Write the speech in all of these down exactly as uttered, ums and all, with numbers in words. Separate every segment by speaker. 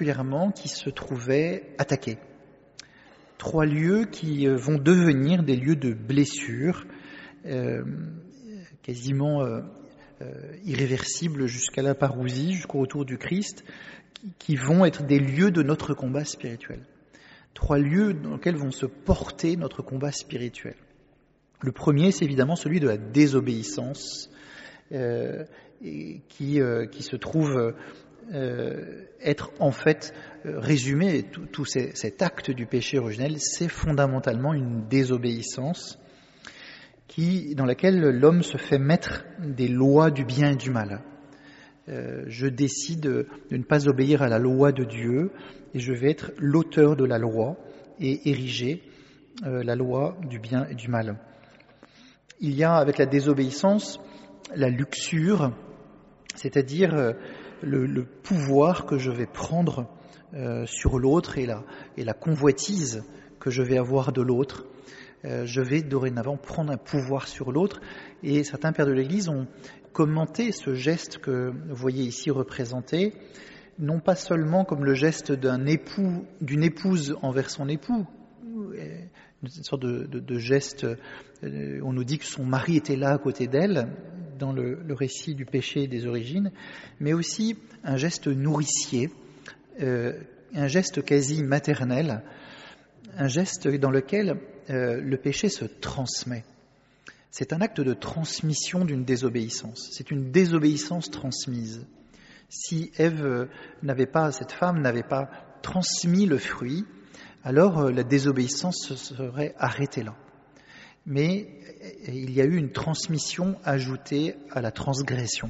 Speaker 1: particulièrement qui se trouvaient attaqués. Trois lieux qui vont devenir des lieux de blessure, euh, quasiment euh, euh, irréversibles jusqu'à la parousie, jusqu'au retour du Christ, qui, qui vont être des lieux de notre combat spirituel. Trois lieux dans lesquels vont se porter notre combat spirituel. Le premier, c'est évidemment celui de la désobéissance, euh, et qui, euh, qui se trouve euh, être en fait euh, résumé, tout, tout ces, cet acte du péché originel, c'est fondamentalement une désobéissance qui, dans laquelle l'homme se fait maître des lois du bien et du mal. Euh, je décide de ne pas obéir à la loi de Dieu et je vais être l'auteur de la loi et ériger euh, la loi du bien et du mal. Il y a avec la désobéissance la luxure, c'est-à-dire euh, le, le pouvoir que je vais prendre euh, sur l'autre et la, et la convoitise que je vais avoir de l'autre. Euh, je vais dorénavant prendre un pouvoir sur l'autre et certains pères de l'Église ont commenté ce geste que vous voyez ici représenté, non pas seulement comme le geste d'un époux, d'une épouse envers son époux, une sorte de, de, de geste, euh, on nous dit que son mari était là à côté d'elle, dans le, le récit du péché des origines, mais aussi un geste nourricier, euh, un geste quasi maternel, un geste dans lequel euh, le péché se transmet. C'est un acte de transmission d'une désobéissance, c'est une désobéissance transmise. Si Ève n'avait pas, cette femme n'avait pas transmis le fruit, alors la désobéissance se serait arrêtée là. Mais il y a eu une transmission ajoutée à la transgression.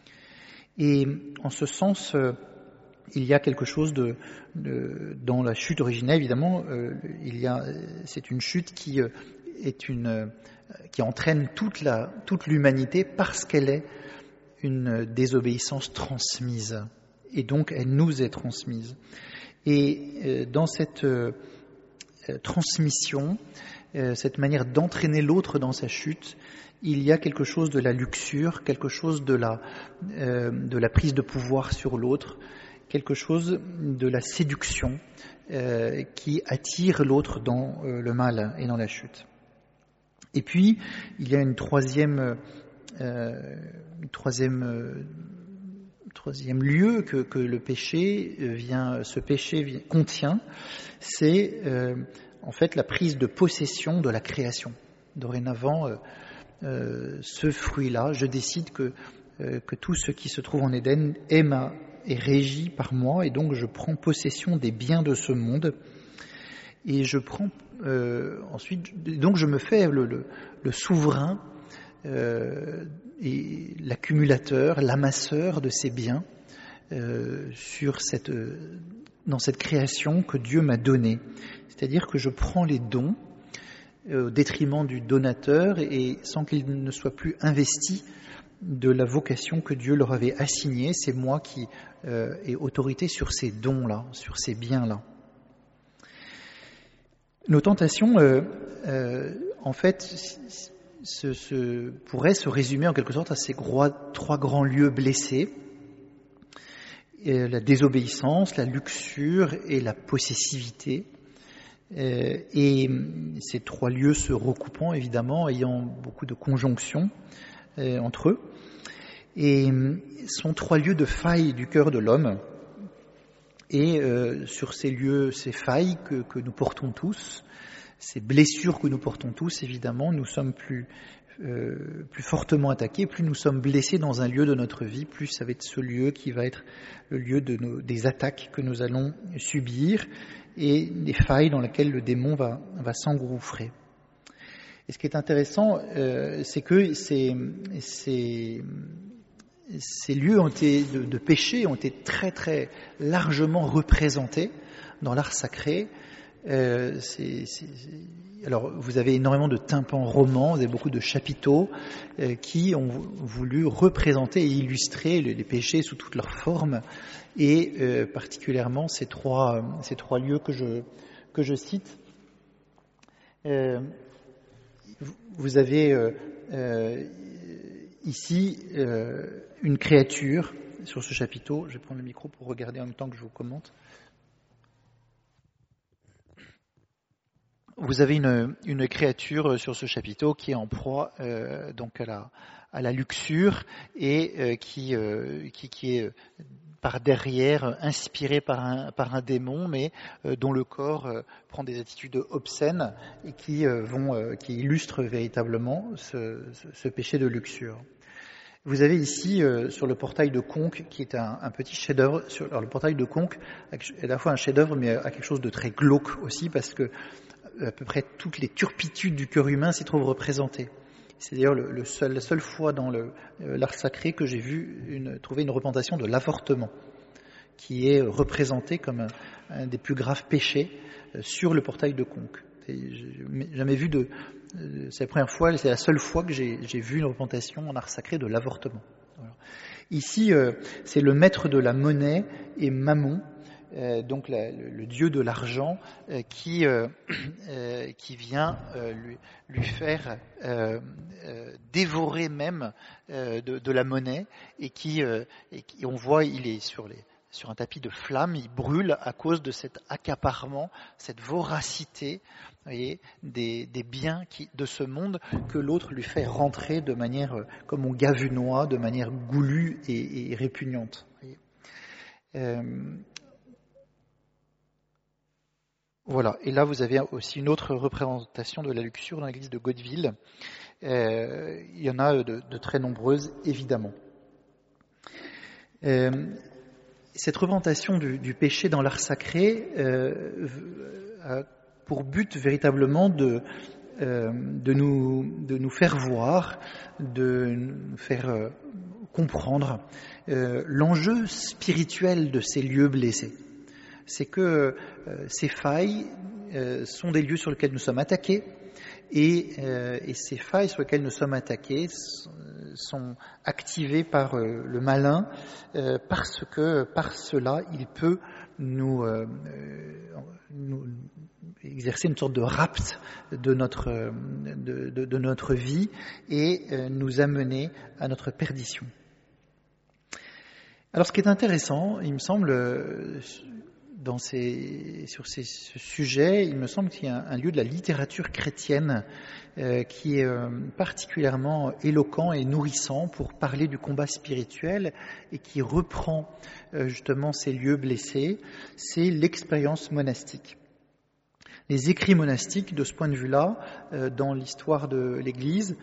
Speaker 1: Et en ce sens, il y a quelque chose de, de dans la chute originelle, évidemment, euh, il y a, c'est une chute qui est une, qui entraîne toute la, toute l'humanité parce qu'elle est une désobéissance transmise. Et donc, elle nous est transmise. Et euh, dans cette euh, transmission, euh, cette manière d'entraîner l'autre dans sa chute, il y a quelque chose de la luxure, quelque chose de la, euh, de la prise de pouvoir sur l'autre, quelque chose de la séduction euh, qui attire l'autre dans euh, le mal et dans la chute. Et puis, il y a une troisième, euh, une troisième euh, Troisième lieu que, que le péché vient, ce péché vient, contient, c'est euh, en fait la prise de possession de la création. Dorénavant, euh, euh, ce fruit-là, je décide que, euh, que tout ce qui se trouve en Éden est, ma, est régi par moi, et donc je prends possession des biens de ce monde, et je prends euh, ensuite, donc je me fais le, le, le souverain Euh, et l'accumulateur, l'amasseur de ces biens euh, sur cette, euh, dans cette création que Dieu m'a donnée. C'est-à-dire que je prends les dons euh, au détriment du donateur et sans qu'il ne soit plus investi de la vocation que Dieu leur avait assignée. C'est moi qui euh, ai autorité sur ces dons-là, sur ces biens-là. Nos tentations, euh, euh, en fait, Se, se, pourrait se résumer en quelque sorte à ces gros, trois grands lieux blessés, et la désobéissance, la luxure et la possessivité. Et ces trois lieux se recoupant évidemment, ayant beaucoup de conjonctions entre eux, et sont trois lieux de failles du cœur de l'homme. Et euh, sur ces lieux, ces failles que, que nous portons tous, ces blessures que nous portons tous, évidemment, nous sommes plus, euh, plus fortement attaqués, plus nous sommes blessés dans un lieu de notre vie, plus ça va être ce lieu qui va être le lieu de nos, des attaques que nous allons subir et des failles dans lesquelles le démon va, va s'engouffrer. Et ce qui est intéressant, euh, c'est que ces, ces, ces lieux ont été, de, de péché ont été très très largement représentés dans l'art sacré. Euh, c'est, c'est, alors, vous avez énormément de tympans romans, vous avez beaucoup de chapiteaux euh, qui ont voulu représenter et illustrer les, les péchés sous toutes leurs formes, et euh, particulièrement ces trois, ces trois lieux que je, que je cite. Euh, vous avez euh, euh, ici euh, une créature sur ce chapiteau. Je vais prendre le micro pour regarder en même temps que je vous commente. vous avez une, une créature sur ce chapiteau qui est en proie euh, donc à la, à la luxure et euh, qui, euh, qui, qui est par derrière inspiré par un, par un démon, mais euh, dont le corps euh, prend des attitudes obscènes et qui, euh, vont, euh, qui illustrent véritablement ce, ce, ce péché de luxure. Vous avez ici euh, sur le portail de Conques, qui est un, un petit chef-d'œuvre. Sur, alors le portail de Conques est à la fois un chef-d'œuvre, mais a quelque chose de très glauque aussi, parce que à peu près toutes les turpitudes du cœur humain s'y trouvent représentées. C'est d'ailleurs le, le seul, la seule fois dans le, euh, l'art sacré que j'ai vu une, trouver une représentation de l'avortement, qui est représenté comme un, un des plus graves péchés euh, sur le portail de Conques. J'ai jamais vu de, euh, c'est la première fois, c'est la seule fois que j'ai, j'ai vu une représentation en art sacré de l'avortement. Voilà. Ici, euh, c'est le maître de la monnaie et Mammon, euh, donc la, le, le dieu de l'argent, euh, qui euh, euh, qui vient euh, lui, lui faire euh, euh, dévorer même euh, de, de la monnaie et qui, euh, et qui, on voit, il est sur les sur un tapis de flammes, il brûle à cause de cet accaparement, cette voracité, vous voyez, des, des biens qui, de ce monde que l'autre lui fait rentrer de manière, comme on gave une oie, de manière goulue et, et répugnante. Vous voyez. Euh, voilà, et là vous avez aussi une autre représentation de la luxure dans l'église de Gaudeville. Euh, il y en a de, de très nombreuses, évidemment. Euh, Cette représentation du, du péché dans l'art sacré euh, a pour but véritablement de, euh, de, nous, de nous faire voir, de nous faire euh, comprendre euh, l'enjeu spirituel de ces lieux blessés. C'est que euh, ces failles euh, sont des lieux sur lesquels nous sommes attaqués, et, euh, et ces failles sur lesquelles nous sommes attaqués sont activées par euh, le malin, euh, parce que par cela il peut nous, euh, nous exercer une sorte de rapt de notre, de, de, de notre vie et euh, nous amener à notre perdition. Alors ce qui est intéressant, il me semble, dans ces, sur ces, ce sujet, il me semble qu'il y a un, un lieu de la littérature chrétienne euh, qui est euh, particulièrement éloquent et nourrissant pour parler du combat spirituel et qui reprend euh, justement ces lieux blessés, c'est l'expérience monastique. Les écrits monastiques, de ce point de vue-là, euh, dans l'histoire de l'Église,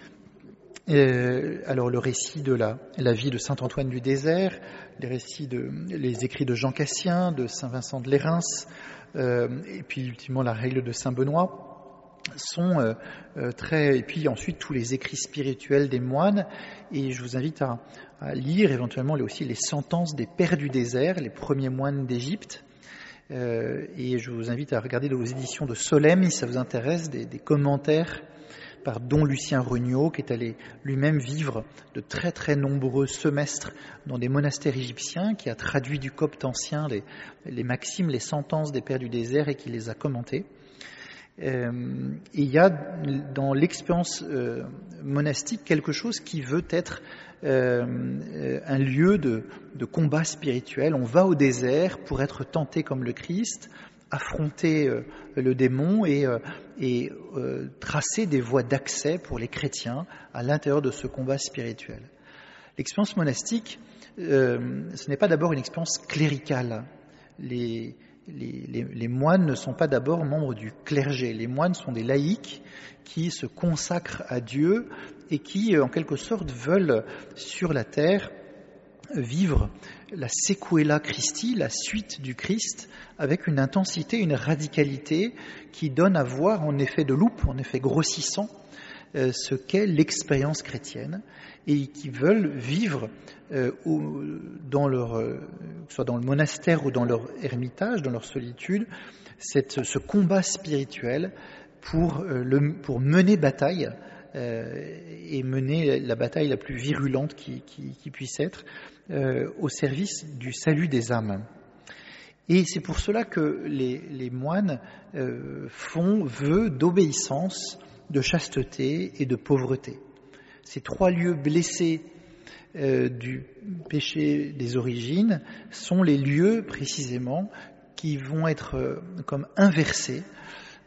Speaker 1: Euh, alors le récit de la, la vie de saint Antoine du Désert, les récits de, les écrits de Jean Cassien, de saint Vincent de Lérins, euh, et puis ultimement la règle de saint Benoît, sont euh, euh, très, et puis ensuite tous les écrits spirituels des moines, et je vous invite à, à lire éventuellement aussi les sentences des pères du désert, les premiers moines d'Égypte. Euh, et je vous invite à regarder aux éditions de Solesmes, si ça vous intéresse, des, des commentaires par Don Lucien Regnault, qui est allé lui-même vivre de très très nombreux semestres dans des monastères égyptiens, qui a traduit du copte ancien les, les maximes, les sentences des pères du désert et qui les a commentées. Euh, et il y a dans l'expérience euh, monastique quelque chose qui veut être euh, un lieu de, de combat spirituel. On va au désert pour être tenté comme le Christ, affronter euh, le démon et, euh, et euh, tracer des voies d'accès pour les chrétiens à l'intérieur de ce combat spirituel. L'expérience monastique, euh, ce n'est pas d'abord une expérience cléricale. Les, les, les, les moines ne sont pas d'abord membres du clergé. Les moines sont des laïcs qui se consacrent à Dieu et qui, en quelque sorte, veulent sur la terre vivre la sequela Christi, la suite du Christ, avec une intensité, une radicalité qui donne à voir en effet de loupe, en effet grossissant, euh, ce qu'est l'expérience chrétienne, et qui veulent vivre euh, au, dans leur, euh, que ce soit dans le monastère ou dans leur ermitage, dans leur solitude, cette, ce combat spirituel pour, euh, le, pour mener bataille, euh, et mener la bataille la plus virulente qui, qui, qui puisse être, Euh, au service du salut des âmes. Et c'est pour cela que les, les moines euh, font vœu d'obéissance, de chasteté et de pauvreté. Ces trois lieux blessés euh, du péché des origines sont les lieux précisément qui vont être euh, comme inversés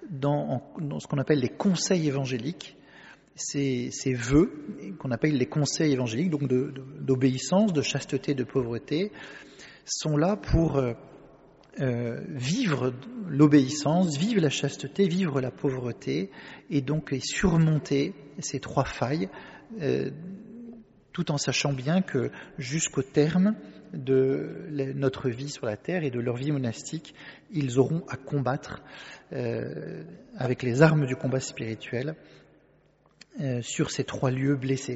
Speaker 1: dans, dans ce qu'on appelle les conseils évangéliques. Ces, ces vœux qu'on appelle les conseils évangéliques, donc de, de, d'obéissance, de chasteté, de pauvreté, sont là pour euh, euh, vivre l'obéissance, vivre la chasteté, vivre la pauvreté, et donc et surmonter ces trois failles, euh, tout en sachant bien que jusqu'au terme de notre vie sur la terre et de leur vie monastique, ils auront à combattre euh, avec les armes du combat spirituel euh, sur ces trois lieux blessés.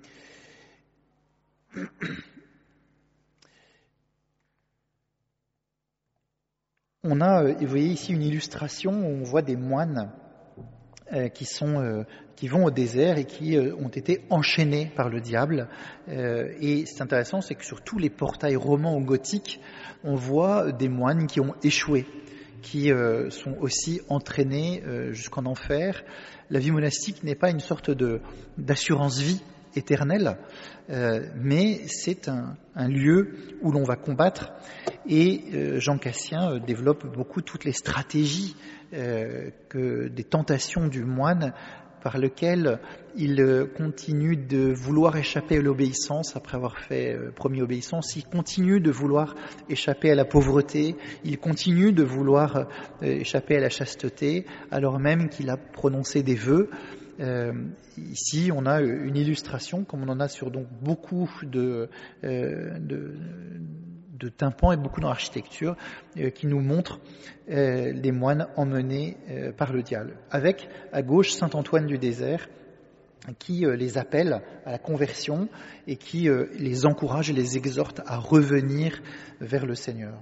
Speaker 1: On a, vous voyez ici une illustration où on voit des moines euh, qui sont, euh, qui vont au désert et qui euh, ont été enchaînés par le diable. Euh, et c'est intéressant, c'est que sur tous les portails romans ou gothiques, on voit des moines qui ont échoué, qui euh, sont aussi entraînés euh, jusqu'en enfer. La vie monastique n'est pas une sorte de d'assurance-vie éternelle, euh, mais c'est un, un lieu où l'on va combattre. Et euh, Jean Cassien euh, développe beaucoup toutes les stratégies euh, que des tentations du moine par lesquelles il euh, continue de vouloir échapper à l'obéissance après avoir fait euh, promis obéissance, il continue de vouloir échapper à la pauvreté, il continue de vouloir euh, échapper à la chasteté, alors même qu'il a prononcé des vœux. Euh, ici, on a une illustration, comme on en a sur donc beaucoup de, euh, de, de tympans et beaucoup dans l'architecture, euh, qui nous montre euh, les moines emmenés euh, par le diable. Avec, à gauche, saint Antoine du désert, qui euh, les appelle à la conversion et qui euh, les encourage et les exhorte à revenir vers le Seigneur.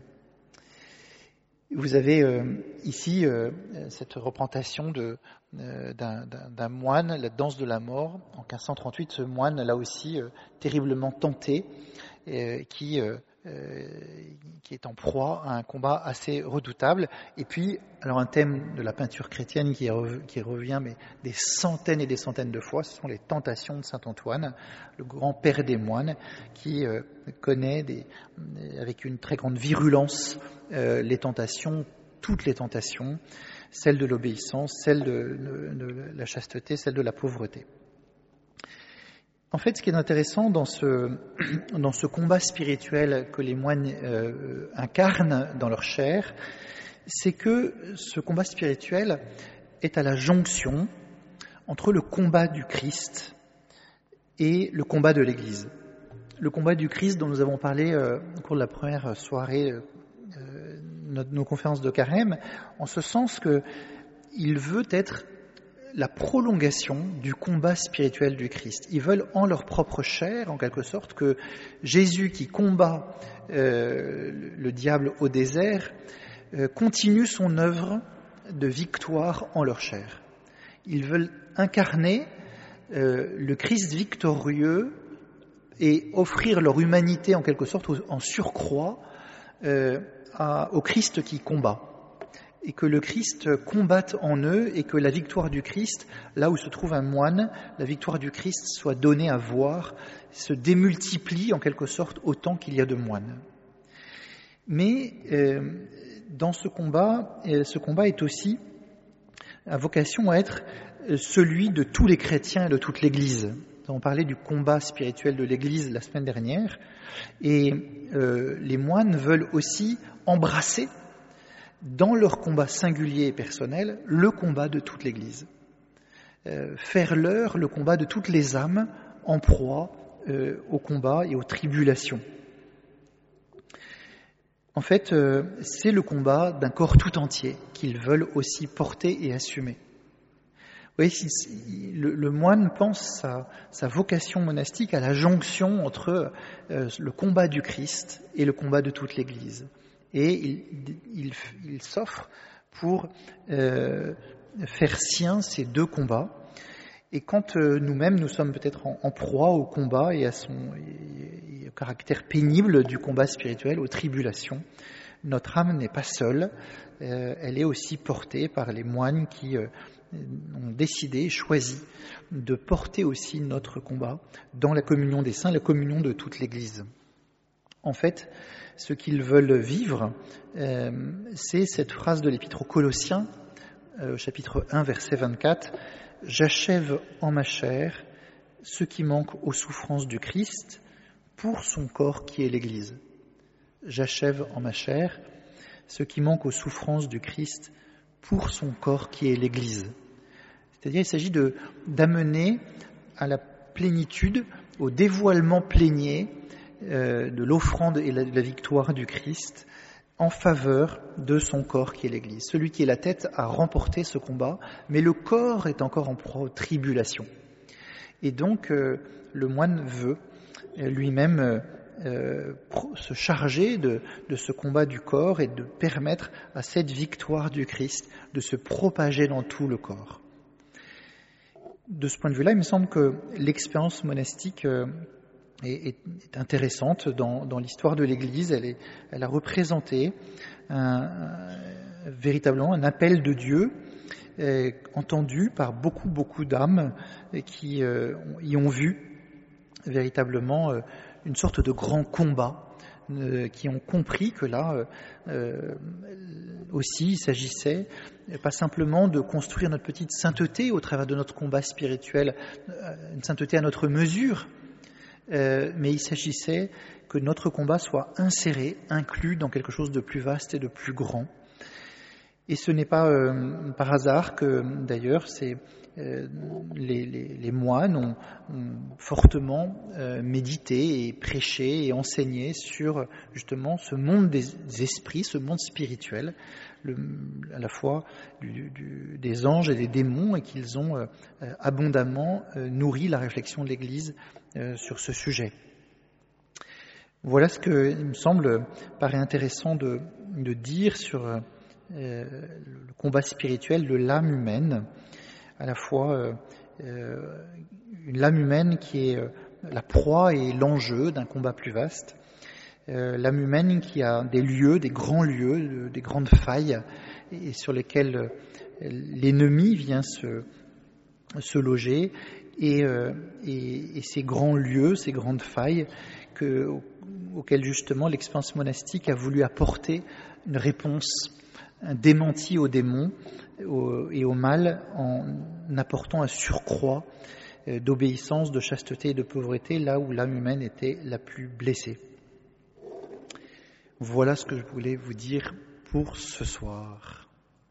Speaker 1: Vous avez euh, ici euh, cette représentation de, euh, d'un, d'un, d'un moine, la danse de la mort. En quinze cent trente-huit, ce moine, là aussi, euh, terriblement tenté, euh, qui, euh, euh, qui est en proie à un combat assez redoutable. Et puis, alors un thème de la peinture chrétienne qui, re, qui revient, mais des centaines et des centaines de fois, ce sont les tentations de saint Antoine, le grand père des moines, qui euh, connaît des, avec une très grande virulence euh, les tentations, toutes les tentations, celles de l'obéissance, celles de, de, de la chasteté, celles de la pauvreté. En fait, ce qui est intéressant dans ce, dans ce combat spirituel que les moines euh, incarnent dans leur chair, c'est que ce combat spirituel est à la jonction entre le combat du Christ et le combat de l'Église. Le combat du Christ dont nous avons parlé euh, au cours de la première soirée euh, de nos conférences de Carême, en ce sens qu'il veut être la prolongation du combat spirituel du Christ. Ils veulent en leur propre chair, en quelque sorte, que Jésus qui combat euh, le diable au désert euh, continue son œuvre de victoire en leur chair. Ils veulent incarner euh, le Christ victorieux et offrir leur humanité en quelque sorte en surcroît euh, à, au Christ qui combat. Et que le Christ combatte en eux et que la victoire du Christ, là où se trouve un moine, la victoire du Christ soit donnée à voir, se démultiplie en quelque sorte autant qu'il y a de moines. Mais euh, dans ce combat, euh, ce combat est aussi à vocation à être celui de tous les chrétiens et de toute l'Église. Nous avons parlé du combat spirituel de l'Église la semaine dernière, et euh, les moines veulent aussi embrasser dans leur combat singulier et personnel, le combat de toute l'Église. Euh, faire leur le combat de toutes les âmes en proie euh, au combat et aux tribulations. En fait, euh, c'est le combat d'un corps tout entier qu'ils veulent aussi porter et assumer. Vous voyez, si, si, le, le moine pense sa, sa vocation monastique à la jonction entre euh, le combat du Christ et le combat de toute l'Église. Et il, il, il s'offre pour euh, faire sien ces deux combats. Et quand euh, nous-mêmes, nous sommes peut-être en, en proie au combat et à son et, et au caractère pénible du combat spirituel, aux tribulations, notre âme n'est pas seule, euh, elle est aussi portée par les moines qui euh, ont décidé, choisi de porter aussi notre combat dans la communion des saints, la communion de toute l'Église. En fait, ce qu'ils veulent vivre, euh, c'est cette phrase de l'Épître aux Colossiens, euh, au chapitre un, verset vingt-quatre, « J'achève en ma chair ce qui manque aux souffrances du Christ pour son corps qui est l'Église. » J'achève en ma chair ce qui manque aux souffrances du Christ pour son corps qui est l'Église. C'est-à-dire, il s'agit de, d'amener à la plénitude, au dévoilement plénier euh, de l'offrande et la, de la victoire du Christ en faveur de son corps qui est l'Église. Celui qui est la tête a remporté ce combat, mais le corps est encore en tribulation. Et donc, euh, le moine veut euh, lui-même euh, euh, se charger de, de ce combat du corps et de permettre à cette victoire du Christ de se propager dans tout le corps. De ce point de vue-là, il me semble que l'expérience monastique euh, est, est, est intéressante dans, dans l'histoire de l'Église. Elle, est, elle a représenté un, un, véritablement un appel de Dieu euh, entendu par beaucoup, beaucoup d'âmes qui euh, y ont vu véritablement euh, une sorte de grand combat, euh, qui ont compris que là euh, aussi il s'agissait pas simplement de construire notre petite sainteté au travers de notre combat spirituel, une sainteté à notre mesure, euh, mais il s'agissait que notre combat soit inséré, inclus dans quelque chose de plus vaste et de plus grand. Et ce n'est pas euh, par hasard que d'ailleurs c'est Euh, les, les, les moines ont, ont fortement euh, médité et prêché et enseigné sur justement ce monde des esprits, ce monde spirituel, le, à la fois du, du, des anges et des démons, et qu'ils ont euh, abondamment euh, nourri la réflexion de l'Église euh, sur ce sujet. Voilà ce que, il me semble, paraît intéressant de, de dire sur euh, le combat spirituel de l'âme humaine, à la fois euh, euh, une l'âme humaine qui est euh, la proie et l'enjeu d'un combat plus vaste, euh, l'âme humaine qui a des lieux, des grands lieux, des grandes failles, et sur lesquelles euh, l'ennemi vient se, se loger, et, euh, et, et ces grands lieux, ces grandes failles que, auxquelles justement l'expérience monastique a voulu apporter une réponse, un démenti aux démons et au mal, en apportant un surcroît d'obéissance, de chasteté et de pauvreté là où l'âme humaine était la plus blessée. Voilà ce que je voulais vous dire pour ce soir.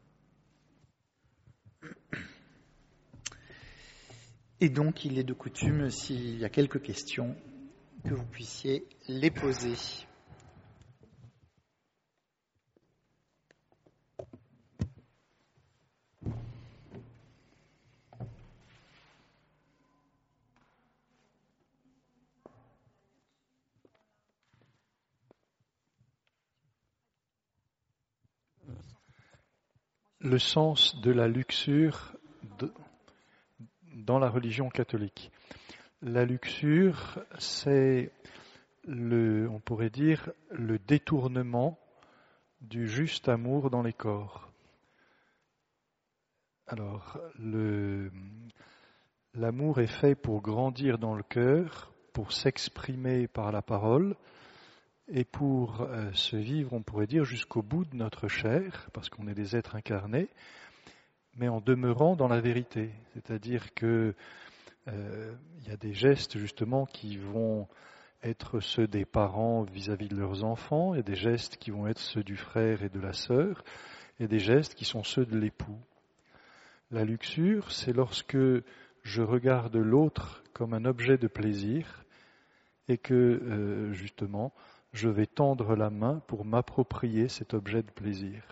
Speaker 1: Et donc, il est de coutume, s'il y a quelques questions, que vous puissiez les poser.
Speaker 2: Le sens de la luxure de, dans la religion catholique. La luxure, c'est le, on pourrait dire, le détournement du juste amour dans les corps. Alors, le, l'amour est fait pour grandir dans le cœur, pour s'exprimer par la parole, et pour euh, se vivre, on pourrait dire, jusqu'au bout de notre chair, parce qu'on est des êtres incarnés, mais en demeurant dans la vérité. C'est-à-dire que euh, il y a des gestes, justement, qui vont être ceux des parents vis-à-vis de leurs enfants, il y a des gestes qui vont être ceux du frère et de la sœur, et des gestes qui sont ceux de l'époux. La luxure, c'est lorsque je regarde l'autre comme un objet de plaisir, et que, euh, justement, je vais tendre la main pour m'approprier cet objet de plaisir.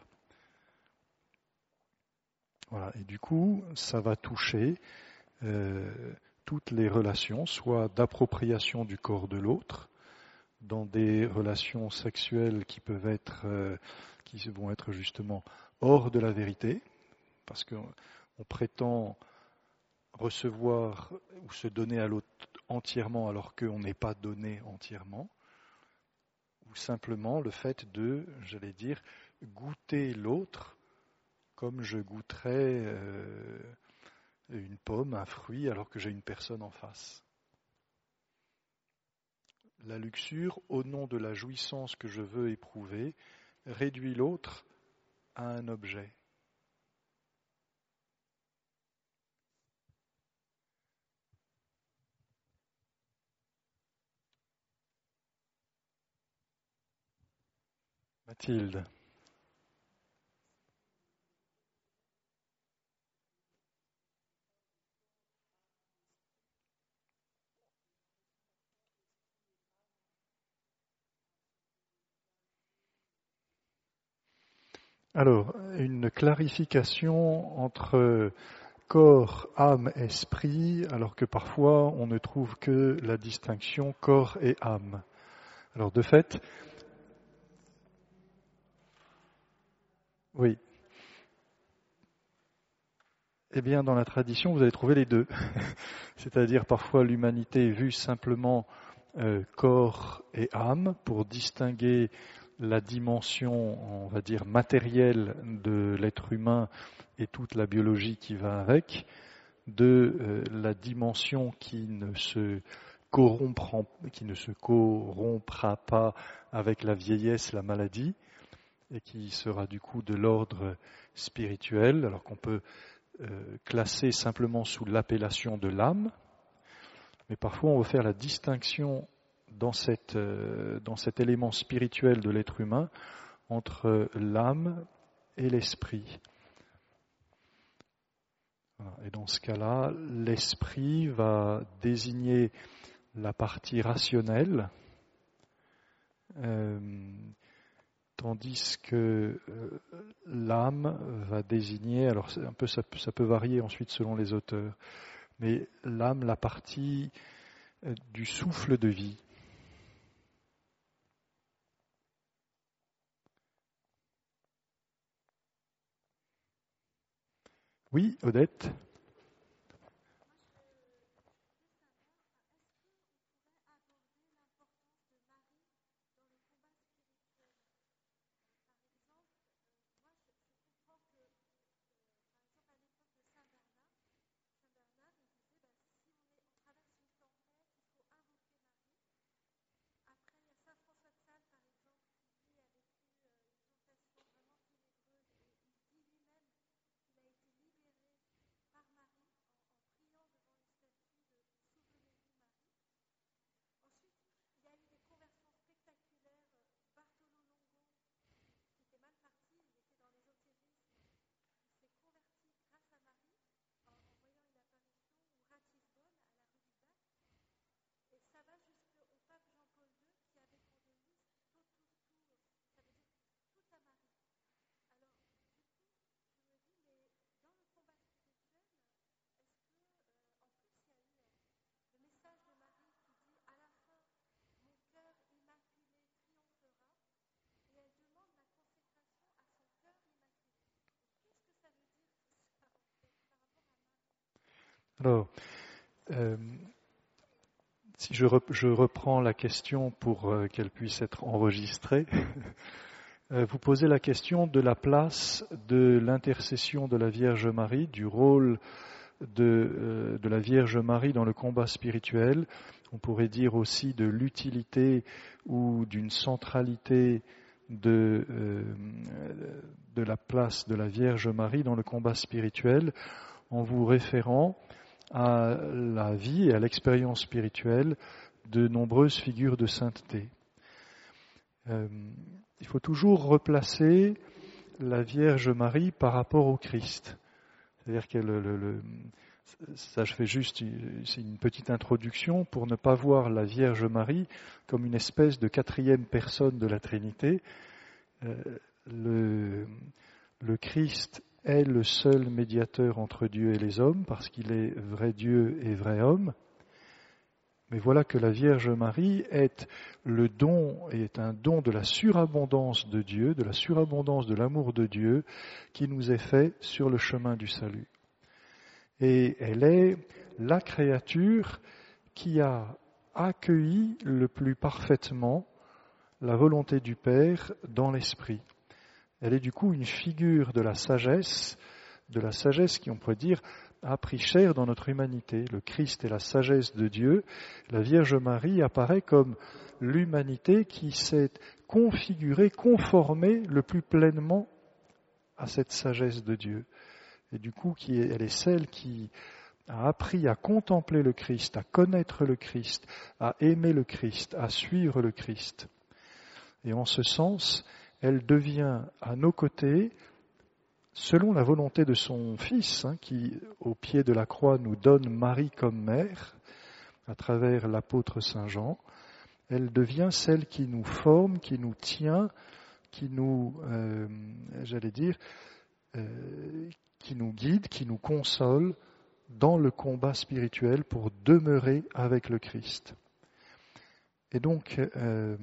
Speaker 2: Voilà. Et du coup, ça va toucher euh, toutes les relations, soit d'appropriation du corps de l'autre, dans des relations sexuelles qui peuvent être, euh, qui vont être justement hors de la vérité, parce qu'on on prétend recevoir ou se donner à l'autre entièrement alors qu'on n'est pas donné entièrement. Ou simplement le fait de, j'allais dire, goûter l'autre comme je goûterais euh, une pomme, un fruit, alors que j'ai une personne en face. La luxure, au nom de la jouissance que je veux éprouver, réduit l'autre à un objet. Mathilde. Alors, une clarification entre corps, âme, esprit, alors que parfois on ne trouve que la distinction corps et âme. Alors de fait, oui. Eh bien, dans la tradition, vous allez trouver les deux. C'est-à-dire parfois l'humanité est vue simplement euh, corps et âme pour distinguer la dimension, on va dire, matérielle de l'être humain et toute la biologie qui va avec, de euh, la dimension qui ne se corrompra, qui ne se corrompra pas avec la vieillesse, la maladie, et qui sera du coup de l'ordre spirituel, alors qu'on peut euh, classer simplement sous l'appellation de l'âme, mais parfois on va faire la distinction dans, cette, euh, dans cet élément spirituel de l'être humain entre l'âme et l'esprit. Voilà. Et dans ce cas-là, l'esprit va désigner la partie rationnelle, euh, tandis que euh, l'âme va désigner, alors c'est un peu, ça, ça peut varier ensuite selon les auteurs, mais l'âme, la partie euh, du souffle de vie. Oui, Odette? Alors, euh, si je, rep- je reprends la question pour euh, qu'elle puisse être enregistrée, euh, vous posez la question de la place de l'intercession de la Vierge Marie, du rôle de, euh, de la Vierge Marie dans le combat spirituel. On pourrait dire aussi de l'utilité ou d'une centralité de, euh, de la place de la Vierge Marie dans le combat spirituel, en vous référant à la vie et à l'expérience spirituelle de nombreuses figures de sainteté. Euh, il faut toujours replacer la Vierge Marie par rapport au Christ. C'est-à-dire que le, le, le, ça, je fais juste c'est une petite introduction pour ne pas voir la Vierge Marie comme une espèce de quatrième personne de la Trinité. Euh, le, le Christ est le seul médiateur entre Dieu et les hommes parce qu'il est vrai Dieu et vrai homme. Mais voilà que la Vierge Marie est le don, est un don de la surabondance de Dieu, de la surabondance de l'amour de Dieu qui nous est fait sur le chemin du salut. Et elle est la créature qui a accueilli le plus parfaitement la volonté du Père dans l'esprit. Elle est du coup une figure de la sagesse, de la sagesse qui, on pourrait dire, a pris chair dans notre humanité. Le Christ est la sagesse de Dieu. La Vierge Marie apparaît comme l'humanité qui s'est configurée, conformée le plus pleinement à cette sagesse de Dieu. Et du coup, qui est, elle est celle qui a appris à contempler le Christ, à connaître le Christ, à aimer le Christ, à suivre le Christ. Et en ce sens, elle devient à nos côtés, selon la volonté de son Fils, hein, qui, au pied de la croix, nous donne Marie comme mère, à travers l'apôtre Saint Jean. Elle devient celle qui nous forme, qui nous tient, qui nous, euh, j'allais dire, euh, qui nous guide, qui nous console dans le combat spirituel pour demeurer avec le Christ. Et donc, euh,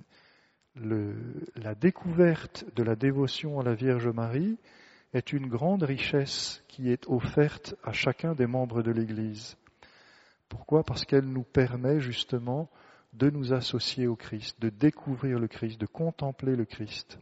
Speaker 2: le, la découverte de la dévotion à la Vierge Marie est une grande richesse qui est offerte à chacun des membres de l'Église. Pourquoi ? Parce qu'elle nous permet justement de nous associer au Christ, de découvrir le Christ, de contempler le Christ.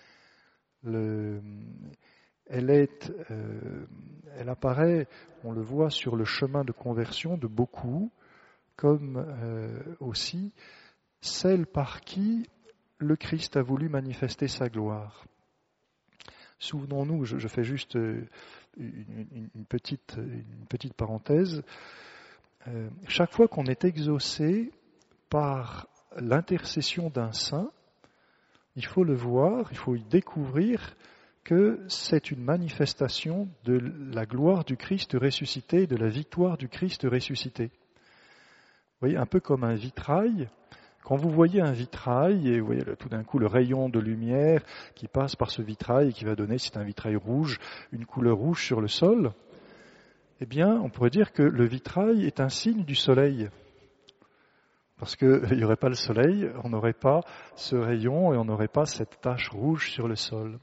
Speaker 2: Le, elle, est, euh, elle apparaît, on le voit sur le chemin de conversion de beaucoup, comme euh, aussi celle par qui le Christ a voulu manifester sa gloire. Souvenons-nous, je, je fais juste une, une, une, petite, une petite parenthèse, euh, chaque fois qu'on est exaucé par l'intercession d'un saint, il faut le voir, il faut y découvrir que c'est une manifestation de la gloire du Christ ressuscité, de la victoire du Christ ressuscité. Vous voyez, un peu comme un vitrail. Quand vous voyez un vitrail, et vous voyez tout d'un coup le rayon de lumière qui passe par ce vitrail et qui va donner, si c'est un vitrail rouge, une couleur rouge sur le sol, eh bien, on pourrait dire que le vitrail est un signe du soleil. Parce qu'il n'y aurait pas le soleil, on n'aurait pas ce rayon et on n'aurait pas cette tache rouge sur le sol.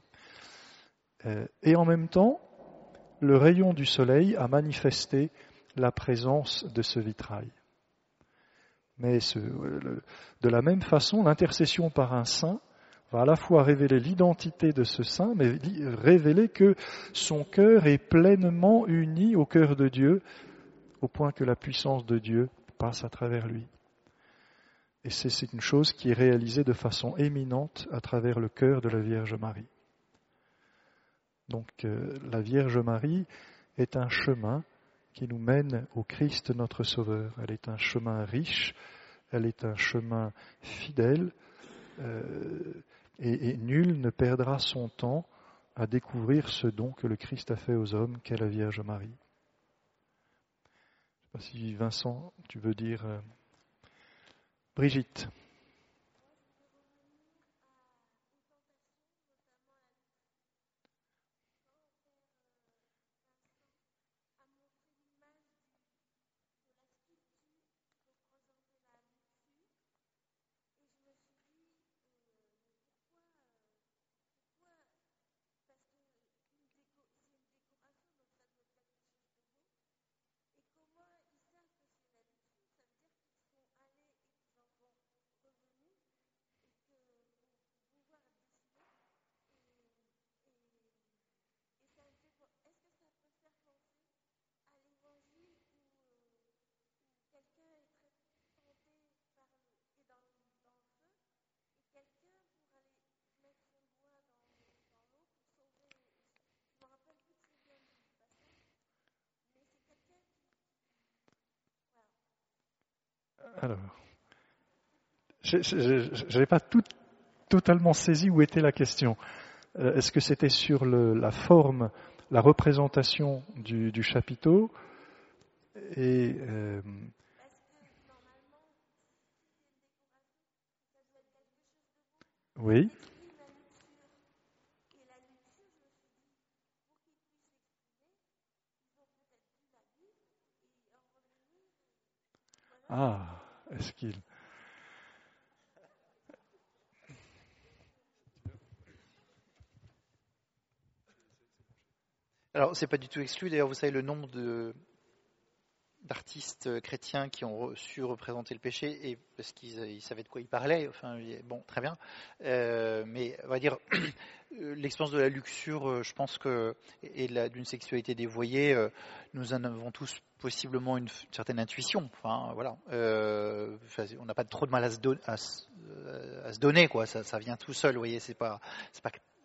Speaker 2: Et en même temps, le rayon du soleil a manifesté la présence de ce vitrail. Mais ce, de la même façon, l'intercession par un saint va à la fois révéler l'identité de ce saint, mais révéler que son cœur est pleinement uni au cœur de Dieu, au point que la puissance de Dieu passe à travers lui. Et c'est, c'est une chose qui est réalisée de façon éminente à travers le cœur de la Vierge Marie. Donc euh, la Vierge Marie est un chemin qui nous mène au Christ notre Sauveur. Elle est un chemin riche, elle est un chemin fidèle, euh, et, et nul ne perdra son temps à découvrir ce don que le Christ a fait aux hommes, qu'est la Vierge Marie. Je ne sais pas si Vincent, tu veux dire... Euh, Brigitte. Alors, je n'avais pas tout, totalement saisi où était la question. Euh, est-ce que c'était sur le, la forme, la représentation du, du chapiteau et euh, oui. Ah, est-ce qu'il...
Speaker 1: Alors, c'est pas du tout exclu. D'ailleurs, vous savez le nombre de, d'artistes chrétiens qui ont su représenter le péché, et parce qu'ils ils savaient de quoi ils parlaient. Enfin, bon, très bien. Euh, mais on va dire l'expérience de la luxure, je pense que, et la, d'une sexualité dévoyée, euh, nous en avons tous possiblement une, une certaine intuition. Enfin, voilà. Euh, on n'a pas trop de mal à se, don, à, à se donner, quoi. Ça, ça vient tout seul. Vous voyez, c'est pas, c'est pas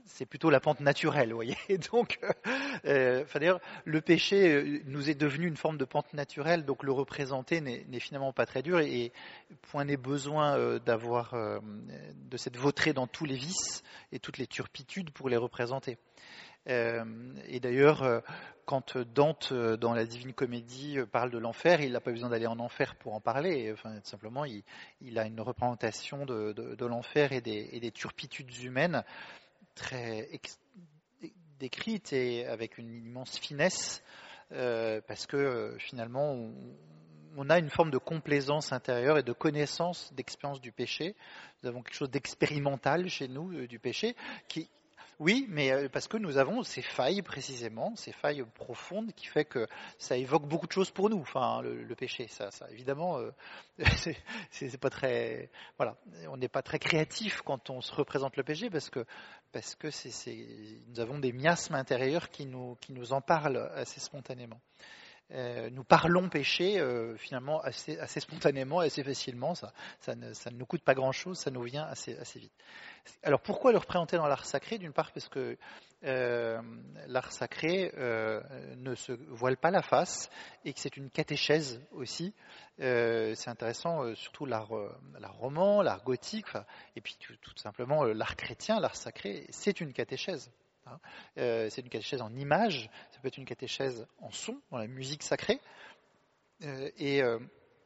Speaker 1: c'est plutôt la pente naturelle, vous voyez. Donc, euh, enfin, d'ailleurs, le péché nous est devenu une forme de pente naturelle, donc le représenter n'est, n'est finalement pas très dur, et, et point n'est besoin euh, d'avoir euh, de s'être vautré dans tous les vices et toutes les turpitudes pour les représenter. Euh, et d'ailleurs, euh, quand Dante, euh, dans la Divine Comédie, euh, parle de l'enfer, il n'a pas besoin d'aller en enfer pour en parler. Enfin, tout simplement, il, il a une représentation de, de, de l'enfer et des, et des turpitudes humaines très ex- décrite et avec une immense finesse, euh, parce que euh, finalement on, on a une forme de complaisance intérieure et de connaissance, d'expérience du péché. Nous avons quelque chose d'expérimental chez nous euh, du péché qui oui, mais euh, parce que nous avons ces failles précisément, ces failles profondes qui fait que ça évoque beaucoup de choses pour nous. Enfin, le, le péché, ça, ça évidemment, euh, c'est, c'est pas très, voilà, on n'est pas très créatif quand on se représente le péché parce que parce que c'est, c'est, nous avons des miasmes intérieurs qui nous qui nous en parlent assez spontanément. Euh, nous parlons péché euh, finalement assez, assez spontanément et assez facilement, ça, ça, ne, ça ne nous coûte pas grand-chose, ça nous vient assez, assez vite. Alors pourquoi le représenter dans l'art sacré ? D'une part parce que euh, l'art sacré euh, ne se voile pas la face et que c'est une catéchèse aussi. Euh, c'est intéressant, euh, surtout l'art, euh, l'art roman, l'art gothique, et puis tout, tout simplement euh, l'art chrétien, l'art sacré, c'est une catéchèse. Euh, c'est une catéchèse en images, ça peut être une catéchèse en son, dans la musique sacrée. Euh, et, euh,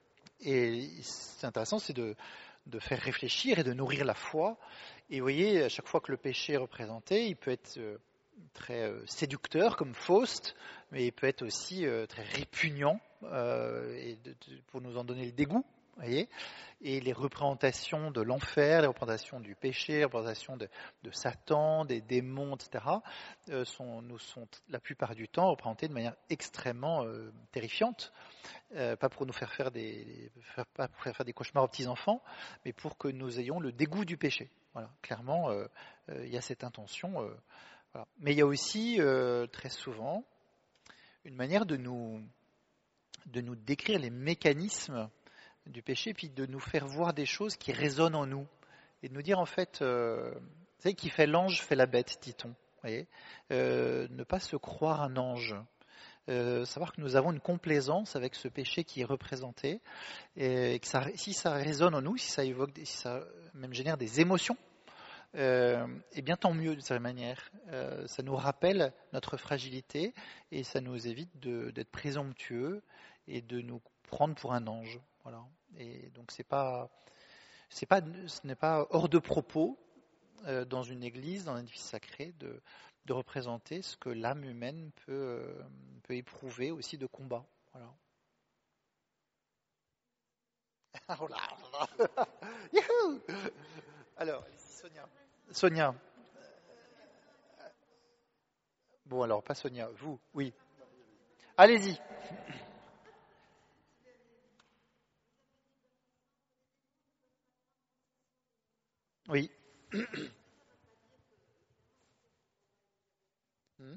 Speaker 1: et c'est intéressant, c'est de, de faire réfléchir et de nourrir la foi. Et vous voyez, à chaque fois que le péché est représenté, il peut être euh, très euh, séducteur comme Faust, mais il peut être aussi euh, très répugnant euh, et de, de, pour nous en donner le dégoût. Voyez, et les représentations de l'enfer, les représentations du péché, les représentations de, de Satan, des démons, et cetera, euh, sont, nous sont la plupart du temps représentées de manière extrêmement euh, terrifiante, euh, pas pour nous faire faire des, pas pour faire faire des cauchemars aux petits enfants, mais pour que nous ayons le dégoût du péché. Voilà, clairement, euh, euh, il y a cette intention. Euh, voilà. Mais il y a aussi euh, très souvent une manière de nous, de nous décrire les mécanismes du péché, puis de nous faire voir des choses qui résonnent en nous, et de nous dire en fait, euh, vous savez, qui fait l'ange fait la bête, dit-on. Voyez, euh, ne pas se croire un ange, euh, savoir que nous avons une complaisance avec ce péché qui est représenté, et que ça, si ça résonne en nous, si ça évoque, si ça même génère des émotions, euh, et bien tant mieux de cette manière. Euh, ça nous rappelle notre fragilité et ça nous évite de, d'être présomptueux et de nous prendre pour un ange. Voilà. Et donc c'est pas, c'est pas, ce n'est pas hors de propos euh, dans une église, dans un édifice sacré, de, de représenter ce que l'âme humaine peut, euh, peut éprouver aussi de combat. Voilà. Oh là là. Youhou. Alors, Sonia. Sonia. Bon, alors, pas Sonia, vous, oui. Allez-y. Oui. Hmm.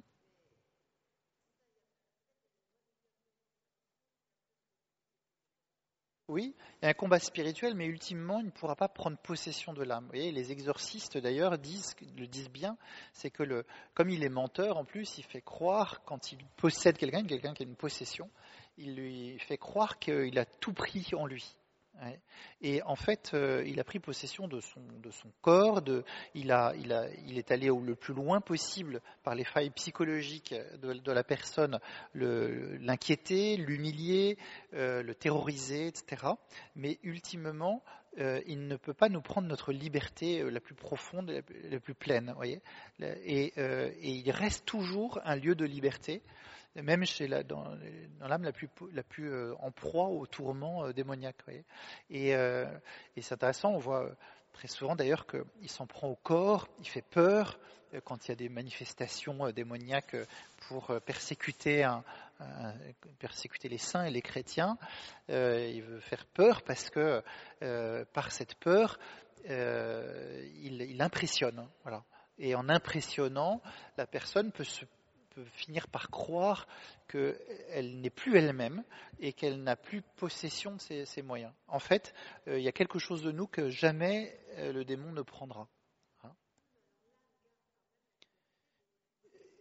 Speaker 1: Oui, il y a un combat spirituel, mais ultimement, il ne pourra pas prendre possession de l'âme. Vous voyez, les exorcistes, d'ailleurs, disent, le disent bien, c'est que le, comme il est menteur, en plus, il fait croire, quand il possède quelqu'un, quelqu'un qui a une possession, il lui fait croire qu'il a tout pris en lui. Ouais. Et en fait, euh, il a pris possession de son, de son corps, de, il, a, il, a, il est allé au, le plus loin possible par les failles psychologiques de, de la personne, le, l'inquiéter, l'humilier, euh, le terroriser, et cetera. Mais ultimement, euh, il ne peut pas nous prendre notre liberté euh, la plus profonde, la, la plus pleine. Voyez, et, euh, et il reste toujours un lieu de liberté, même chez la, dans, dans l'âme la plus, la plus euh, en proie au tourment euh, démoniaque. Voyez. Et, euh, et c'est intéressant, on voit très souvent d'ailleurs qu'il s'en prend au corps, il fait peur euh, quand il y a des manifestations euh, démoniaques euh, pour euh, persécuter, un, un, persécuter les saints et les chrétiens. Euh, il veut faire peur parce que euh, par cette peur, euh, il, il impressionne. Voilà. Et en impressionnant, la personne peut se peut finir par croire qu'elle n'est plus elle-même et qu'elle n'a plus possession de ses, ses moyens. En fait, euh, il y a quelque chose de nous que jamais euh, le démon ne prendra. Hein.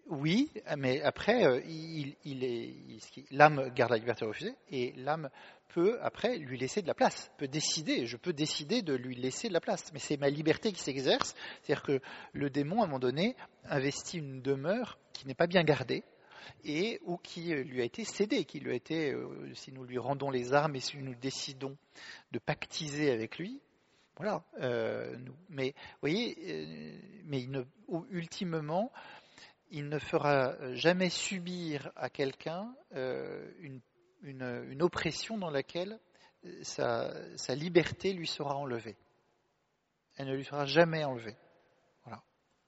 Speaker 1: Oui, mais après, euh, il, il est, il- l'âme garde la liberté de refuser, et l'âme peut après lui laisser de la place, peut décider, je peux décider de lui laisser de la place, mais c'est ma liberté qui s'exerce, c'est-à-dire que le démon, à un moment donné, investit une demeure qui n'est pas bien gardée, et ou qui lui a été cédée, qui lui a été, euh, si nous lui rendons les armes et si nous décidons de pactiser avec lui, voilà. Euh, nous, mais vous voyez, euh, mais il ne, ultimement, il ne fera jamais subir à quelqu'un euh, une, une, une oppression dans laquelle sa, sa liberté lui sera enlevée. Elle ne lui sera jamais enlevée. Voilà.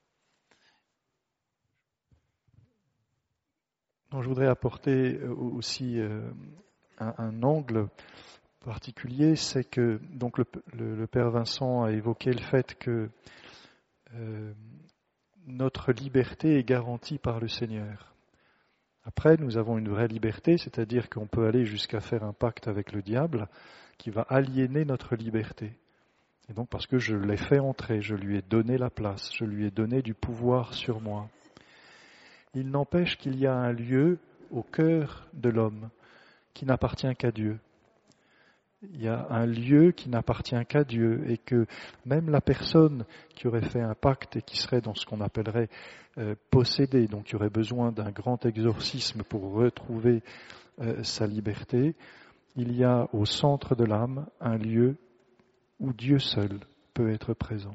Speaker 2: Donc, je voudrais apporter aussi euh, un, un angle particulier, c'est que donc le, le, le Père Vincent a évoqué le fait que euh, notre liberté est garantie par le Seigneur. Après, nous avons une vraie liberté, c'est-à-dire qu'on peut aller jusqu'à faire un pacte avec le diable qui va aliéner notre liberté. Et donc parce que je l'ai fait entrer, je lui ai donné la place, je lui ai donné du pouvoir sur moi. Il n'empêche qu'il y a un lieu au cœur de l'homme qui n'appartient qu'à Dieu. Il y a un lieu qui n'appartient qu'à Dieu et que même la personne qui aurait fait un pacte et qui serait dans ce qu'on appellerait euh, possédée, donc qui aurait besoin d'un grand exorcisme pour retrouver euh, sa liberté, il y a au centre de l'âme un lieu où Dieu seul peut être présent.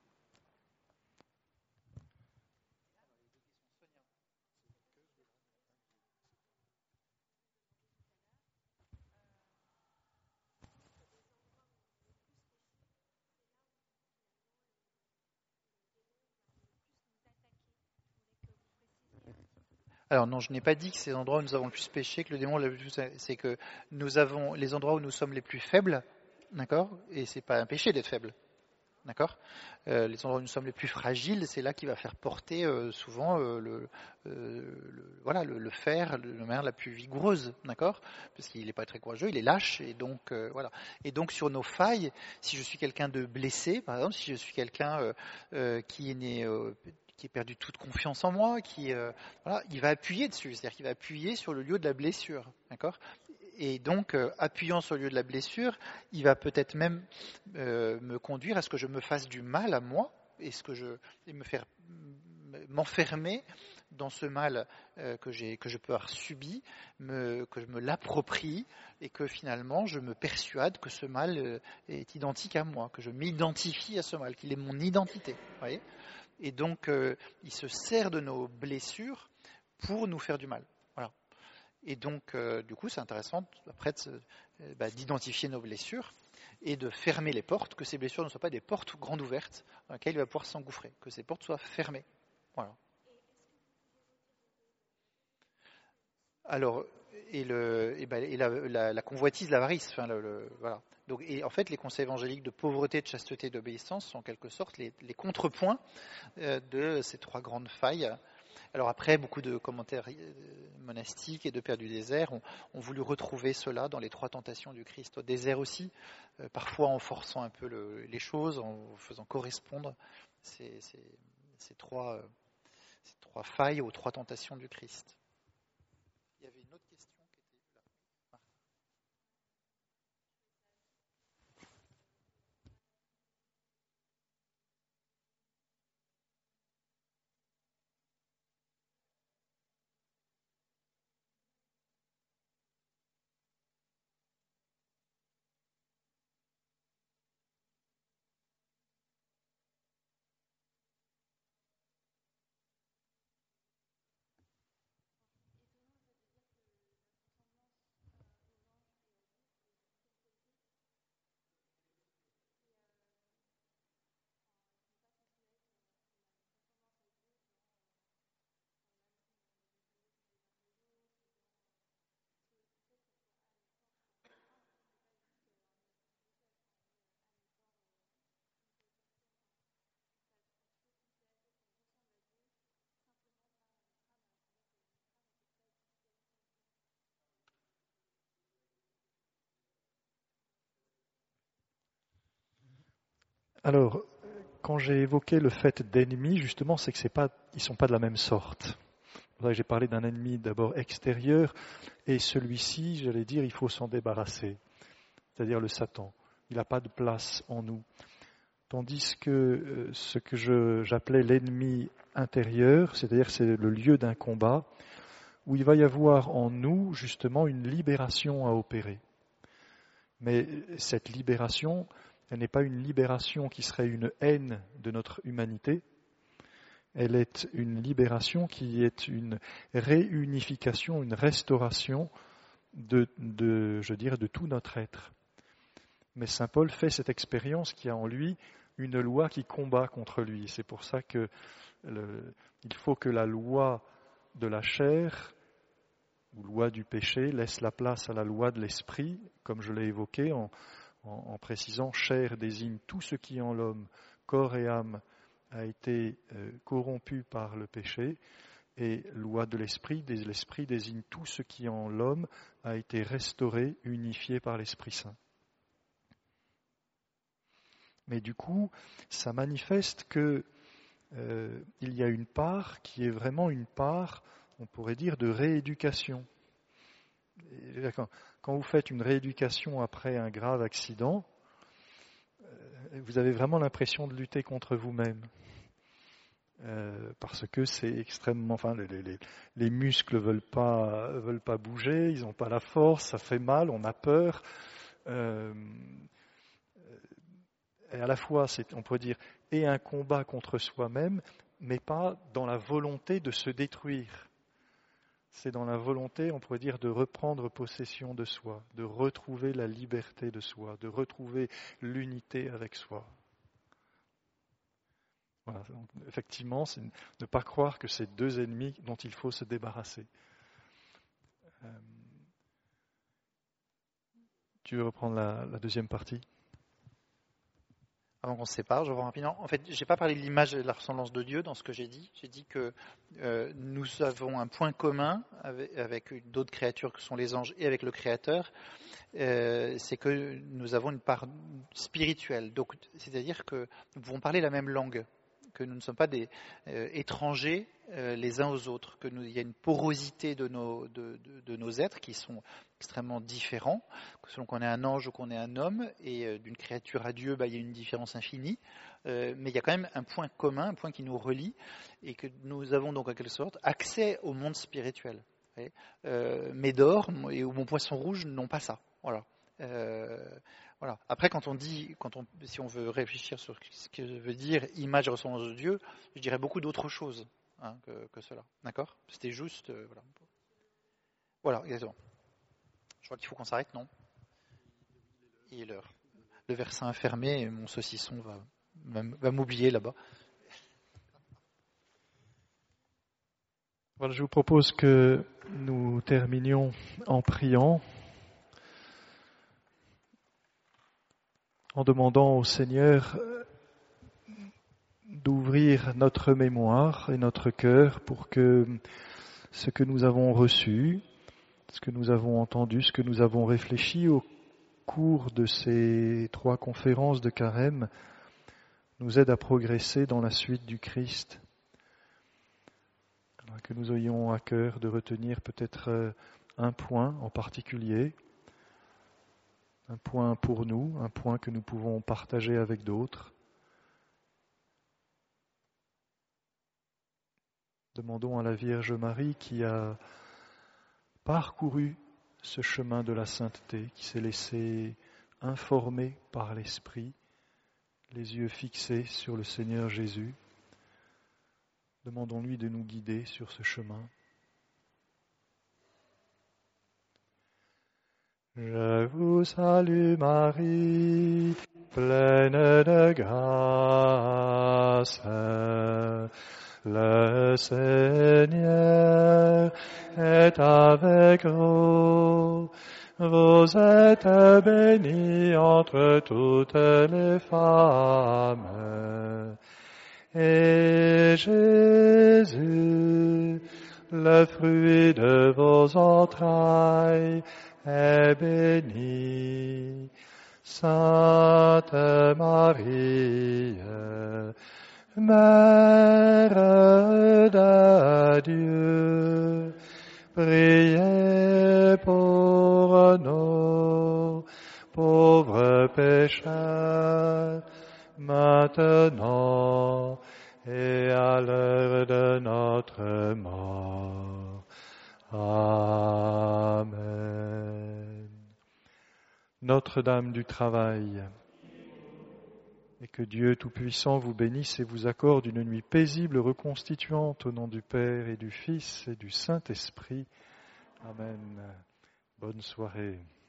Speaker 1: Alors non, je n'ai pas dit que c'est les endroits où nous avons le plus péché, que le démon le plus, c'est que nous avons les endroits où nous sommes les plus faibles, d'accord, et c'est pas un péché d'être faible. D'accord. Euh, les endroits où nous sommes les plus fragiles, c'est là qu'il va faire porter euh, souvent euh, le, euh, le, voilà, le, le fer de manière la plus vigoureuse, d'accord, parce qu'il n'est pas très courageux, il est lâche, et donc euh, voilà. Et donc sur nos failles, si je suis quelqu'un de blessé, par exemple, si je suis quelqu'un euh, euh, qui est né, euh, qui a perdu toute confiance en moi, qui euh, voilà, il va appuyer dessus, c'est-à-dire qu'il va appuyer sur le lieu de la blessure, d'accord. Et donc, euh, appuyant sur le lieu de la blessure, il va peut-être même euh, me conduire à ce que je me fasse du mal à moi et, ce que je, et me faire m'enfermer dans ce mal euh, que, j'ai, que je peux avoir subi, me, que je me l'approprie et que finalement je me persuade que ce mal euh, est identique à moi, que je m'identifie à ce mal, qu'il est mon identité. Voyez, et donc, euh, il se sert de nos blessures pour nous faire du mal. Voilà. Et donc, euh, du coup, c'est intéressant après de, euh, bah, d'identifier nos blessures et de fermer les portes, que ces blessures ne soient pas des portes grandes ouvertes dans lesquelles il va pouvoir s'engouffrer, que ces portes soient fermées. Voilà. Alors, et, le, et, bah, et la, la, la convoitise, l'avarice, enfin, le, le, voilà. Donc, et en fait, les conseils évangéliques de pauvreté, de chasteté, d'obéissance sont en quelque sorte les, les contrepoints euh, de ces trois grandes failles. Alors après, beaucoup de commentaires monastiques et de pères du désert ont, ont voulu retrouver cela dans les trois tentations du Christ au désert aussi, euh, parfois en forçant un peu le, les choses, en faisant correspondre ces, ces, ces, trois, euh, ces trois failles aux trois tentations du Christ. Il y avait une autre question qui était là.
Speaker 2: Alors, quand j'ai évoqué le fait d'ennemis, justement, c'est que c'est pas, ils sont pas de la même sorte. Là, j'ai parlé d'un ennemi d'abord extérieur, et celui-ci, j'allais dire, il faut s'en débarrasser, c'est-à-dire le Satan. Il n'a pas de place en nous. Tandis que euh, ce que je, j'appelais l'ennemi intérieur, c'est-à-dire c'est le lieu d'un combat, où il va y avoir en nous justement une libération à opérer. Mais cette libération, elle n'est pas une libération qui serait une haine de notre humanité, elle est une libération qui est une réunification, une restauration de, de, je dirais, de tout notre être. Mais saint Paul fait cette expérience qui a en lui une loi qui combat contre lui. C'est pour ça que le, il faut que la loi de la chair ou loi du péché laisse la place à la loi de l'esprit, comme je l'ai évoqué en, en, en précisant, chair désigne tout ce qui en l'homme, corps et âme, a été euh, corrompu par le péché, et loi de l'esprit, l'esprit désigne tout ce qui en l'homme a été restauré, unifié par l'Esprit Saint. Mais du coup, ça manifeste que euh, il y a une part qui est vraiment une part, on pourrait dire, de rééducation. Quand vous faites une rééducation après un grave accident, vous avez vraiment l'impression de lutter contre vous-même. Euh, parce que c'est extrêmement... Enfin, les, les, les muscles ne veulent pas, veulent pas bouger, ils n'ont pas la force, ça fait mal, on a peur. Euh, et à la fois, c'est, on pourrait dire, et un combat contre soi-même, mais pas dans la volonté de se détruire. C'est dans la volonté, on pourrait dire, de reprendre possession de soi, de retrouver la liberté de soi, de retrouver l'unité avec soi. Voilà. Donc, effectivement, c'est ne pas croire que c'est deux ennemis dont il faut se débarrasser. Euh, tu veux reprendre la, la deuxième partie ?
Speaker 1: Avant qu'on se sépare, je vois rapidement. En fait, je n'ai pas parlé de l'image et de la ressemblance de Dieu dans ce que j'ai dit. J'ai dit que euh, nous avons un point commun avec, avec d'autres créatures que sont les anges et avec le Créateur. Euh, c'est que nous avons une part spirituelle. Donc, c'est-à-dire que nous pouvons parler la même langue, que nous ne sommes pas des euh, étrangers euh, les uns aux autres, que nous, il y a une porosité de nos, de, de, de nos êtres qui sont extrêmement différents, selon qu'on est un ange ou qu'on est un homme, et euh, d'une créature à Dieu, bah, il y a une différence infinie, euh, mais il y a quand même un point commun, un point qui nous relie, et que nous avons donc en quelque sorte accès au monde spirituel. Euh, Médor et Mon Poisson Rouge n'ont pas ça. Voilà. Euh, voilà. Après, quand on dit, quand on, si on veut réfléchir sur ce que veut dire image et ressemblance de Dieu, je dirais beaucoup d'autres choses hein, que, que cela. D'accord ? C'était juste, euh, voilà. Voilà, exactement. Je crois qu'il faut qu'on s'arrête, non ? Il est l'heure. Le verset est fermé et mon saucisson va, va, va m'oublier là-bas.
Speaker 2: Voilà, je vous propose que nous terminions en priant, en demandant au Seigneur d'ouvrir notre mémoire et notre cœur pour que ce que nous avons reçu, ce que nous avons entendu, ce que nous avons réfléchi au cours de ces trois conférences de Carême nous aide à progresser dans la suite du Christ. Que nous ayons à cœur de retenir peut-être un point en particulier, un point pour nous, un point que nous pouvons partager avec d'autres. Demandons à la Vierge Marie qui a parcouru ce chemin de la sainteté, qui s'est laissée informer par l'Esprit, les yeux fixés sur le Seigneur Jésus. Demandons-lui de nous guider sur ce chemin. Je vous salue Marie, pleine de grâce. Le Seigneur est avec vous. Vous êtes bénie entre toutes les femmes. Et Jésus, le fruit de vos entrailles, est béni. Sainte Marie, Mère de Dieu, priez pour nous, pauvres pécheurs, maintenant et à l'heure de notre mort. Amen. Notre-Dame du Travail, et que Dieu Tout-Puissant vous bénisse et vous accorde une nuit paisible, reconstituante au nom du Père et du Fils et du Saint-Esprit. Amen. Bonne soirée.